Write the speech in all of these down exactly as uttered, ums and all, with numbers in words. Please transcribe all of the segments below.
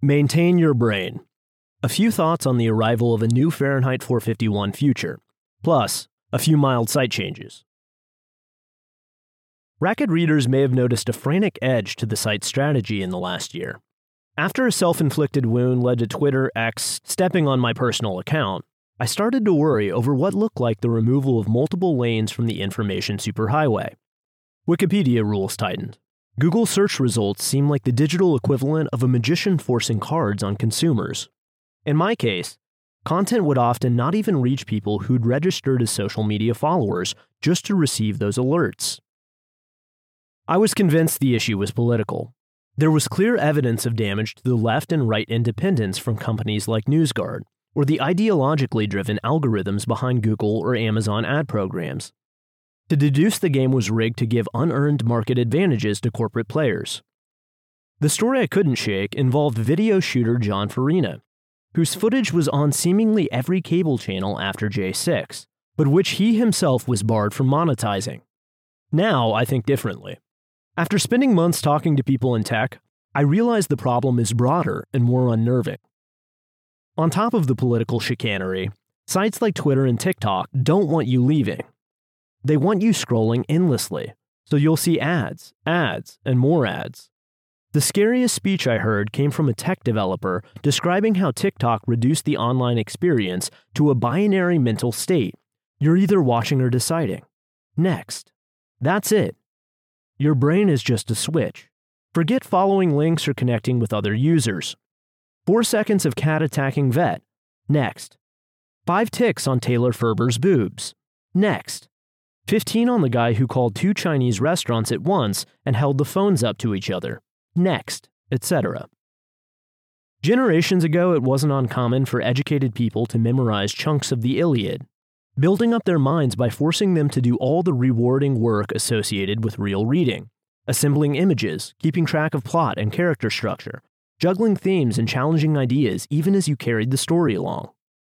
Maintain your brain. A few thoughts on the arrival of a new Fahrenheit four fifty-one future, plus a few mild site changes. Racket readers may have noticed a frantic edge to the site's strategy in the last year. After a self-inflicted wound led to Twitter X stepping on my personal account, I started to worry over what looked like the removal of multiple lanes from the information superhighway. Wikipedia rules tightened. Google search results seem like the digital equivalent of a magician forcing cards on consumers. In my case, content would often not even reach people who'd registered as social media followers just to receive those alerts. I was convinced the issue was political. There was clear evidence of damage to the left and right independence from companies like NewsGuard, or the ideologically driven algorithms behind Google or Amazon ad programs. To deduce the game was rigged to give unearned market advantages to corporate players. The story I couldn't shake involved video shooter John Farina, whose footage was on seemingly every cable channel after J six, but which he himself was barred from monetizing. Now I think differently. After spending months talking to people in tech, I realized the problem is broader and more unnerving. On top of the political chicanery, sites like Twitter and TikTok don't want you leaving. They want you scrolling endlessly, so you'll see ads, ads, and more ads. The scariest speech I heard came from a tech developer describing how TikTok reduced the online experience to a binary mental state. You're either watching or deciding. Next. That's it. Your brain is just a switch. Forget following links or connecting with other users. Four seconds of cat attacking vet. Next. Five ticks on Taylor Ferber's boobs. Next. fifteen on the guy who called two Chinese restaurants at once and held the phones up to each other. Next, et cetera. Generations ago, it wasn't uncommon for educated people to memorize chunks of the Iliad, building up their minds by forcing them to do all the rewarding work associated with real reading, assembling images, keeping track of plot and character structure, juggling themes and challenging ideas even as you carried the story along.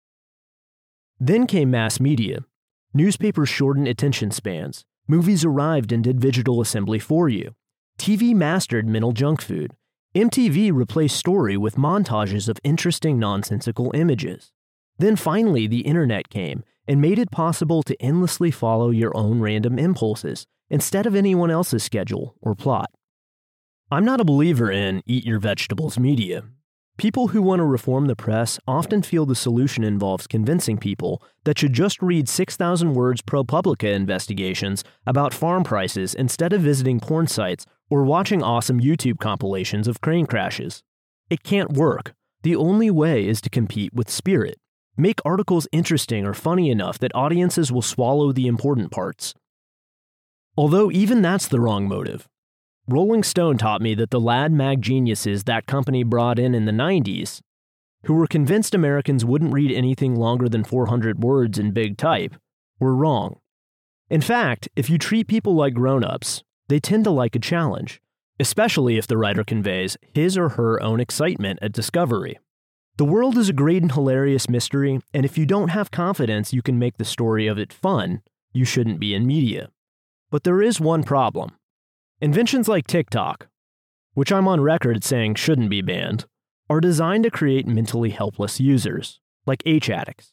Then came mass media. Newspapers shortened attention spans. Movies arrived and did digital assembly for you. T V mastered mental junk food. M T V replaced story with montages of interesting nonsensical images. Then finally, the internet came and made it possible to endlessly follow your own random impulses instead of anyone else's schedule or plot. I'm not a believer in eat your vegetables media. People who want to reform the press often feel the solution involves convincing people that should just read six thousand words ProPublica investigations about farm prices instead of visiting porn sites or watching awesome YouTube compilations of crane crashes. It can't work. The only way is to compete with spirit. Make articles interesting or funny enough that audiences will swallow the important parts. Although even that's the wrong motive. Rolling Stone taught me that the lad mag geniuses that company brought in in the nineties, who were convinced Americans wouldn't read anything longer than four hundred words in big type, were wrong. In fact, if you treat people like grown-ups, they tend to like a challenge, especially if the writer conveys his or her own excitement at discovery. The world is a great and hilarious mystery, and if you don't have confidence you can make the story of it fun, you shouldn't be in media. But there is one problem. Inventions like TikTok, which I'm on record saying shouldn't be banned, are designed to create mentally helpless users, like H-addicts.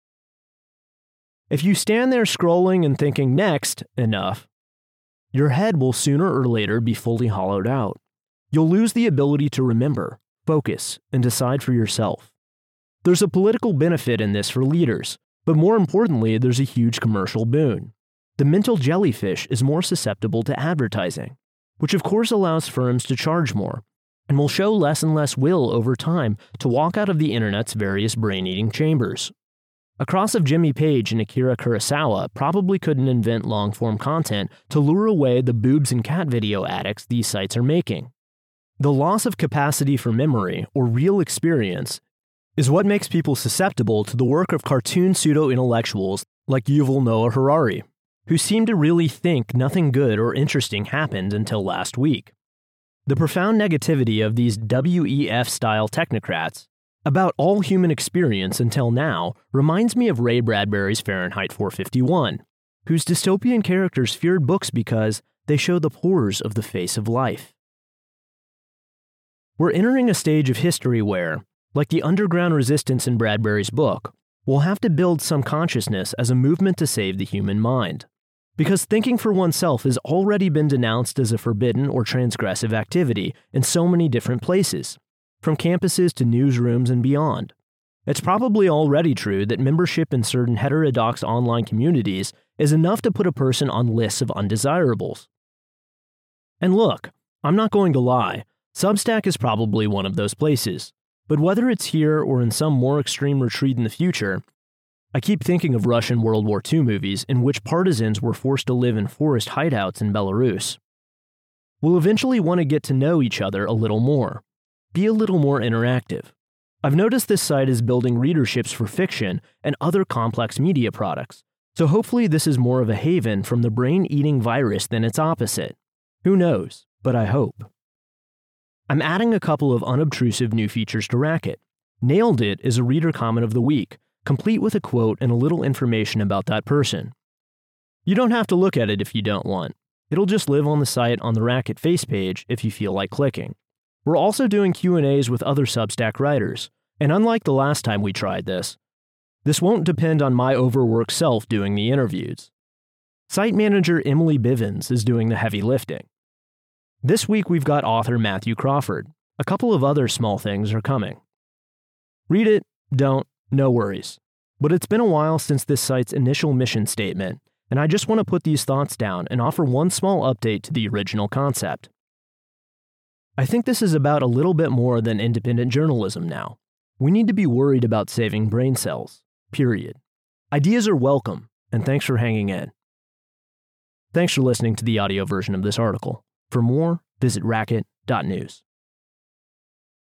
If you stand there scrolling and thinking next enough, your head will sooner or later be fully hollowed out. You'll lose the ability to remember, focus, and decide for yourself. There's a political benefit in this for leaders, but more importantly, there's a huge commercial boon. The mental jellyfish is more susceptible to advertising, which of course allows firms to charge more, and will show less and less will over time to walk out of the internet's various brain-eating chambers. A cross of Jimmy Page and Akira Kurosawa probably couldn't invent long-form content to lure away the boobs and cat video addicts these sites are making. The loss of capacity for memory or real experience is what makes people susceptible to the work of cartoon pseudo-intellectuals like Yuval Noah Harari, who seem to really think nothing good or interesting happened until last week. The profound negativity of these W E F-style technocrats about all human experience until now reminds me of Ray Bradbury's Fahrenheit four fifty-one, whose dystopian characters feared books because they show the pores of the face of life. We're entering a stage of history where, like the underground resistance in Bradbury's book, we'll have to build some consciousness as a movement to save the human mind. Because thinking for oneself has already been denounced as a forbidden or transgressive activity in so many different places, from campuses to newsrooms and beyond. It's probably already true that membership in certain heterodox online communities is enough to put a person on lists of undesirables. And look, I'm not going to lie, Substack is probably one of those places. But whether it's here or in some more extreme retreat in the future, I keep thinking of Russian World War Two movies in which partisans were forced to live in forest hideouts in Belarus. We'll eventually want to get to know each other a little more, be a little more interactive. I've noticed this site is building readerships for fiction and other complex media products, so hopefully this is more of a haven from the brain-eating virus than its opposite. Who knows, but I hope. I'm adding a couple of unobtrusive new features to Racket. Nailed It is a reader comment of the week, complete with a quote and a little information about that person. You don't have to look at it if you don't want. It'll just live on the site on the Racket face page if you feel like clicking. We're also doing Q and A's with other Substack writers, and unlike the last time we tried this, this won't depend on my overworked self doing the interviews. Site manager Emily Bivens is doing the heavy lifting. This week we've got author Matthew Crawford. A couple of other small things are coming. Read it, don't, no worries. But it's been a while since this site's initial mission statement, and I just want to put these thoughts down and offer one small update to the original concept. I think this is about a little bit more than independent journalism now. We need to be worried about saving brain cells, period. Ideas are welcome, and thanks for hanging in. Thanks for listening to the audio version of this article. For more, visit racket dot news.